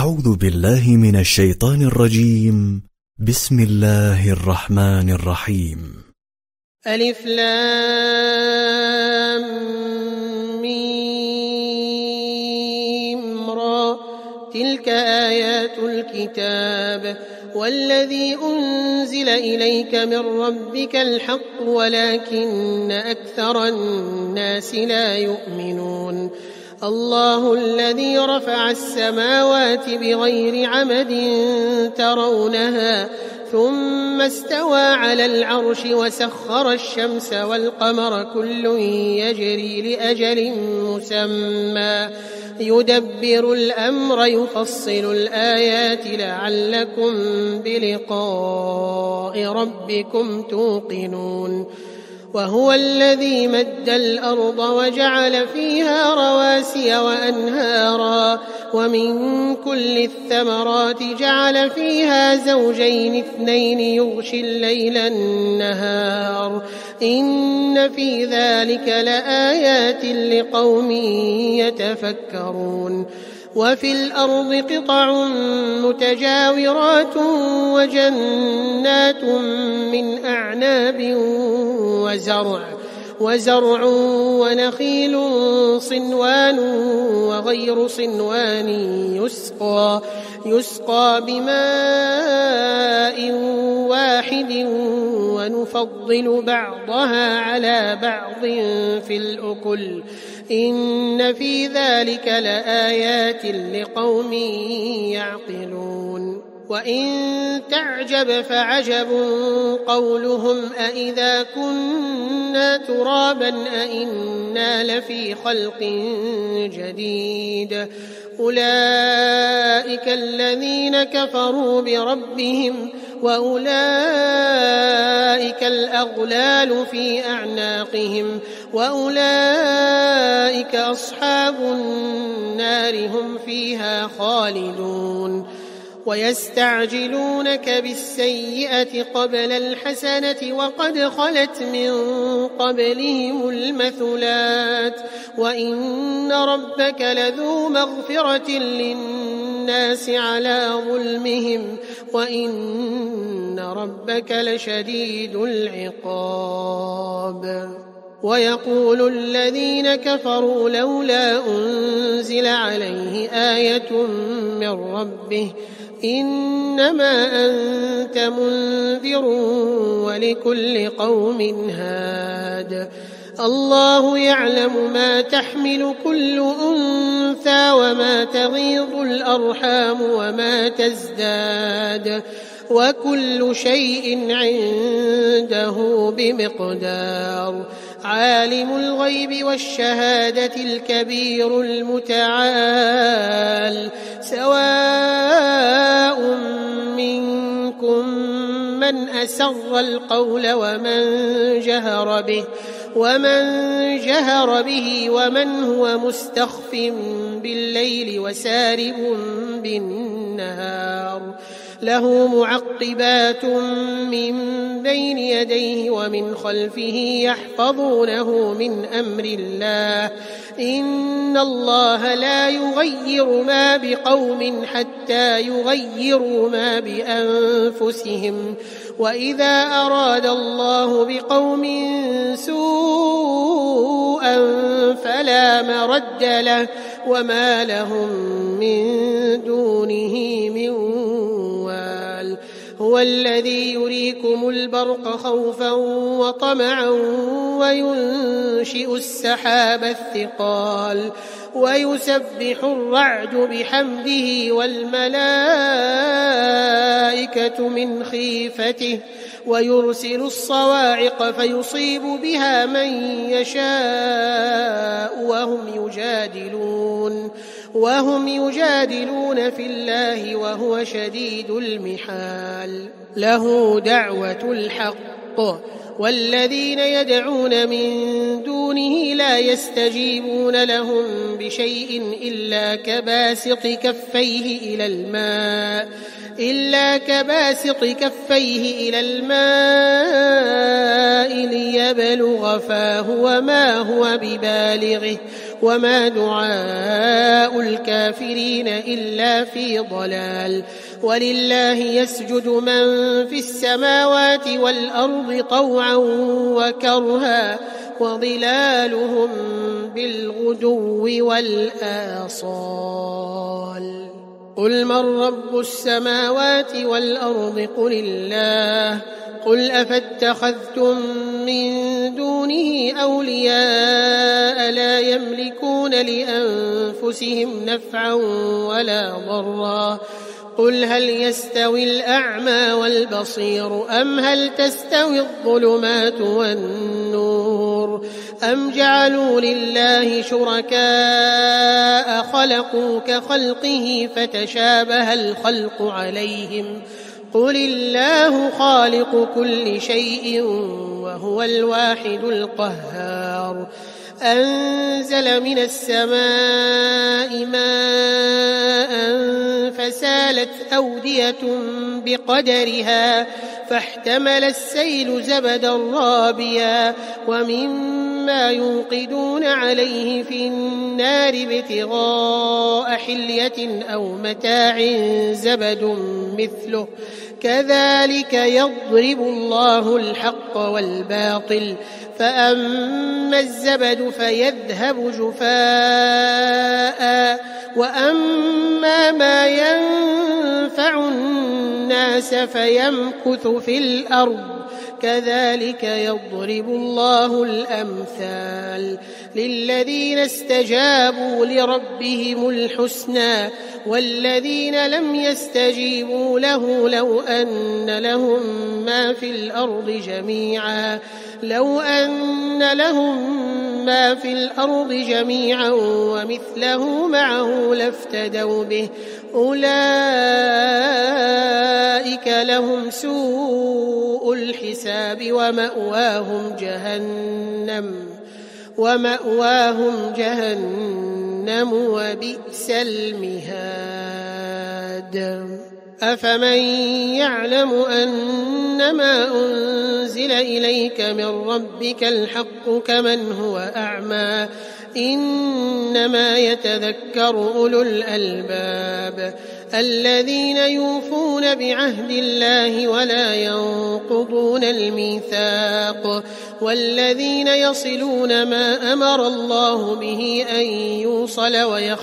أعوذ بالله من الشيطان الرجيم. بسم الله الرحمن الرحيم. ألف لام ميم را، تلك آيات الكتاب والذي أنزل إليك من ربك الحق ولكن أكثر الناس لا يؤمنون. الله الذي رفع السماوات بغير عمد ترونها ثم استوى على العرش وسخر الشمس والقمر كل يجري لأجل مسمى يدبر الأمر يفصل الآيات لعلكم بلقاء ربكم توقنون. وهو الذي مد الأرض وجعل فيها رواسي وأنهارا ومن كل الثمرات جعل فيها زوجين اثنين يغشي الليل النهار إن في ذلك لآيات لقوم يتفكرون. وفي الأرض قطع متجاورات وجنات من أعناب وزرع ونخيل صنوان وغير صنوان يسقى بماء واحد ونفضل بعضها على بعض في الأكل إن في ذلك لآيات لقوم يعقلون. وإن تعجب فعجب قولهم أإذا كنا ترابا أإنا لفي خلق جديد أولئك الذين كفروا بربهم وأولئك الأغلال في أعناقهم وأولئك أصحاب النار هم فيها خالدون. ويستعجلونك بالسيئة قبل الحسنة وقد خلت من قبلهم المثلات وإن ربك لذو مغفرة للناس على ظلمهم وإن ربك لشديد العقاب. ويقول الذين كفروا لولا أنزل عليه آية من ربه إنما أنت منذر ولكل قوم هاد. الله يعلم ما تحمل كل أنثى وما تغيض الأرحام وما تزداد وكل شيء عنده بمقدار. عالم الغيب والشهادة الكبير المتعال سواء منكم من أسر القول ومن جهر به ومن هو مستخف بالليل وسارب بالنهار له معقبات من بين يديه ومن خلفه يحفظونه من أمر الله إن الله لا يغير ما بقوم حتى يغيروا ما بأنفسهم وإذا أراد الله بقوم سوءا فلا مرد له وما لهم من دونه من وال. هو الذي يريكم البرق خوفا وطمعا وينشئ السحاب الثقال ويسبح الرعد بحمده والملائكة من خيفته ويرسل الصواعق فيصيب بها من يشاء وهم يجادلون في الله وهو شديد المحال. له دعوة الحق والذين يدعون من دونه لا يستجيبون لهم بشيء إلا كباسط كفيه إلى الماء ليبلغ فاه وما هو ببالغه وما دعاء الكافرين إلا في ضلال ولله يسجد من في السماوات والأرض طوعا وكرها وظلالهم بالغدو والآصال قل من رب السماوات والأرض قل الله قل أفاتخذتم من دونه أولياء لا يملكون لأنفسهم نفعا ولا ضرا قل هل يستوي الأعمى والبصير أم هل تستوي الظلمات والنور أم جعلوا لله شركاء خلقوا كخلقه فتشابه الخلق عليهم قل الله خالق كل شيء وهو الواحد القهار أنزل من السماء ماء فسالت أودية بقدرها فاحتمل السيل زبدا رابيا ومما يوقدون عليه في النار ابتغاء حلية أو متاع زبد مثله كذلك يضرب الله الحق والباطل فأما الزبد فيذهب جفاء وأما ما ينفع الناس فيمكث في الأرض كذلك يضرب الله الأمثال للذين استجابوا لربهم الحسنى والذين لم يستجيبوا له لو أن لهم ما في الأرض جميعا ومثله معه لافتدوا به أولئك لهم سوء الحساب ومأواهم جهنم وبئس المهاد أفمن يعلم أنما أنزل إليك من ربك الحق كمن هو أعمى إنما يتذكر أولو الألباب الذين يوفون بعهد الله ولا ينقضون الميثاق والذين يصلون ما أمر الله به أن يوصل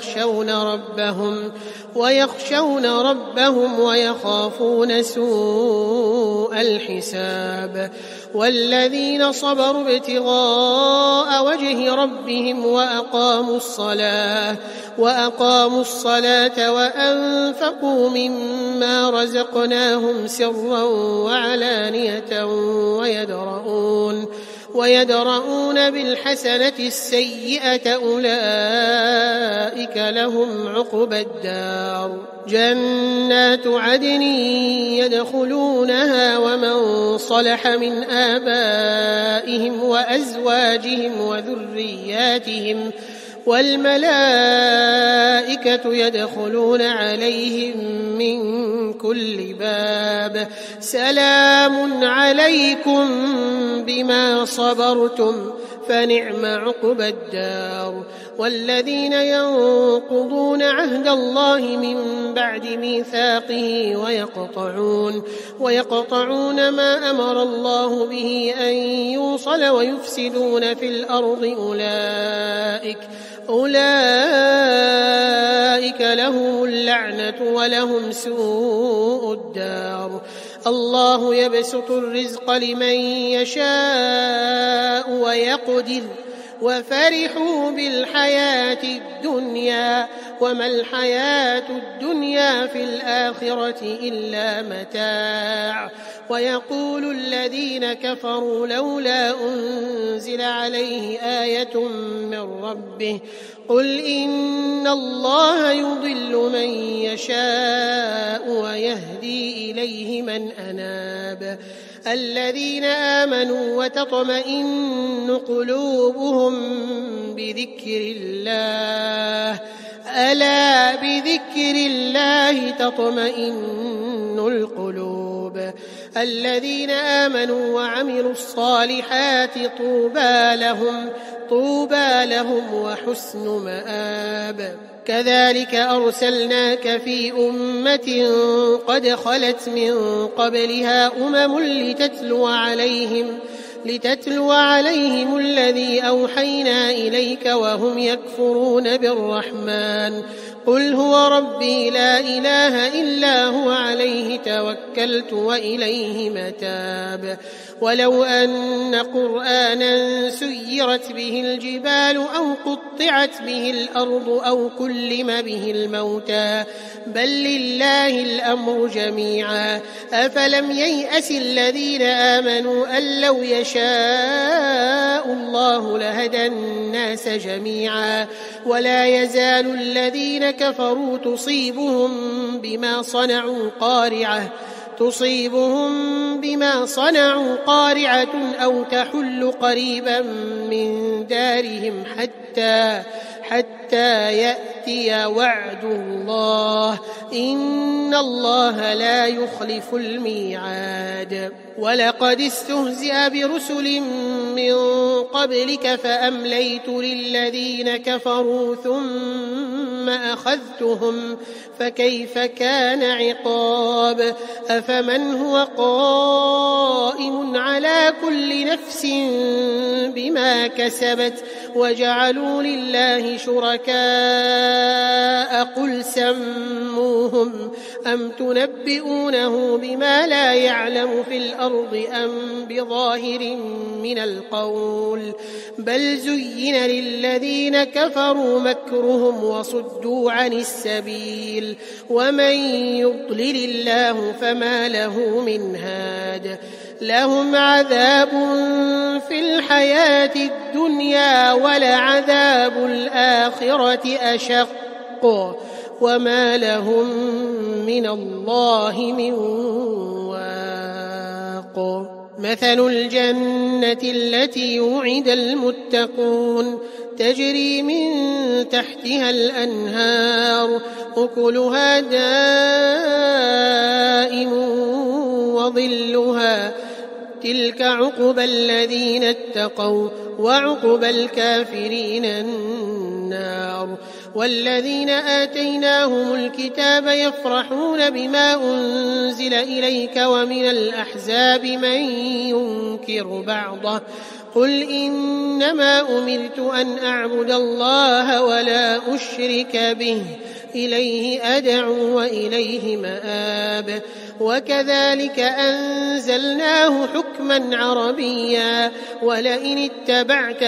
ويخشون ربهم ويخافون سوء الحساب والذين صبروا ابتغاء وجه ربهم وأقاموا الصلاة وأنفقوا مما رزقناهم سرا وعلانية ويدرؤون بالحسنة السيئة أولئك لهم عقبى الدار جنات عدن يدخلونها ومن صلح من آبائهم وأزواجهم وذرياتهم والملائكة يدخلون عليهم من كل باب سلام عليكم بما صبرتم فنعم عقبى الدار والذين ينقضون عهد الله من بعد ميثاقه ويقطعون ما أمر الله به أن يوصل ويفسدون في الأرض أولئك لهم اللعنة ولهم سوء الدار الله يبسط الرزق لمن يشاء ويقدر وفرحوا بالحياة الدنيا وما الحياة الدنيا في الآخرة إلا متاع ويقول الذين كفروا لولا أنزل عليه آية من ربه قل إن الله يضل من يشاء ويهدي إليه من أناب الذين آمنوا وتطمئن قلوبهم بذكر الله ألا بذكر الله تطمئن القلوب. الذين آمنوا وعملوا الصالحات طوبى لهم وحسن مآب. كذلك أرسلناك في أمة قد خلت من قبلها لتتلو عليهم الذي أوحينا إليك وهم يكفرون بالرحمن. قل هو ربي لا إله إلا هو عليه توكلت وإليه متاب. ولو أن قرآنا سيرت به الجبال أو قطعت به الأرض أو كلم به الموتى بل لله الأمر جميعا أفلم ييأس الذين آمنوا أن لو يشاء الله لهدى الناس جميعا. ولا يزال الذين كفروا تصيبهم بما صنعوا قارعة أو تحل قريبا من دارهم حتى يأتي وعد الله إن الله لا يخلف الميعاد. ولقد استهزئ برسل من قبلك فأمليت للذين كفروا ثم أخذتهم فكيف كان عقاب. أفمن هو قائم على كل نفس بما كسبت وجعلوا لله شركاء قل سموهم أم تنبئونه بما لا يعلم في الأرض أم بظاهر من القول بل زين للذين كفروا مكرهم وصدوا عن السبيل ومن يضلل الله فما له من هاد. لهم عذاب في الحياة الدنيا ولعذاب الآخرة أشق وما لهم من الله من واق. مثل الجنة التي وعد المتقون تجري من تحتها الأنهار أكلها دائم وظلها تلك عقبى الذين اتقوا وعقبى الكافرين النار. والذين آتيناهم الكتاب يفرحون بما أنزل إليك ومن الأحزاب من ينكر بعضه قل إنما أمرت أن أعبد الله ولا أشرك به إليه أدعو وإليه مآب. وكذلك أنزلناه حكما عربيا ولئن اتبعت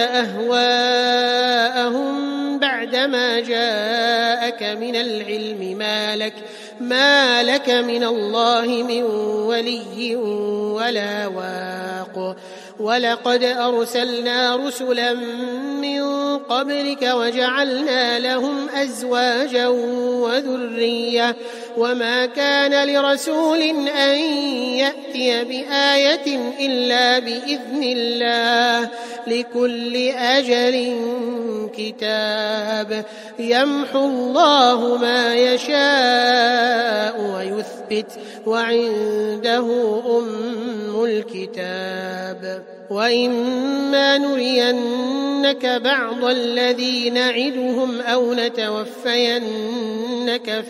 أهواءهم بعدما جاءك من العلم ما لك من الله من ولي ولا واق. ولقد أرسلنا رسلا من قبلك وجعلنا لهم أزواجا وذرية وما كان لرسول أن يأتي بآية إلا بإذن الله لكل أجل كتاب. يمحو الله ما يشاء ويثبت وعنده أم الكتاب. وإما نرينك بعض الذي نعدهم أو نتوفينك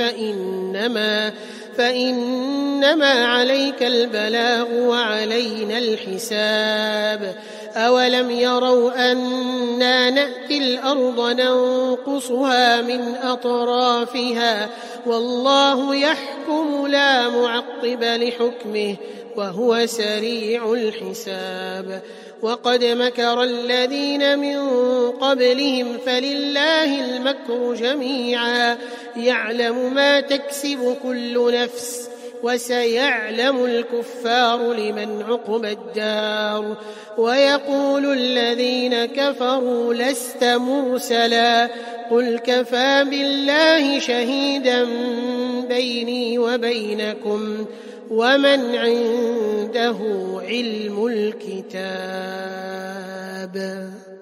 فإنما عليك البلاغ وعلينا الحساب. أولم يروا أنا نأتي الأرض ننقصها من أطرافها والله يحكم لا معقب لحكمه وهو سريع الحساب. وقد مكر الذين من قبلهم فلله المكر جميعا يعلم ما تكسب كل نفس وسيعلم الكفار لمن عقبى الدار. ويقول الذين كفروا لست مرسلا قل كفى بالله شهيدا بيني وبينكم ومن عنده علم الكتاب.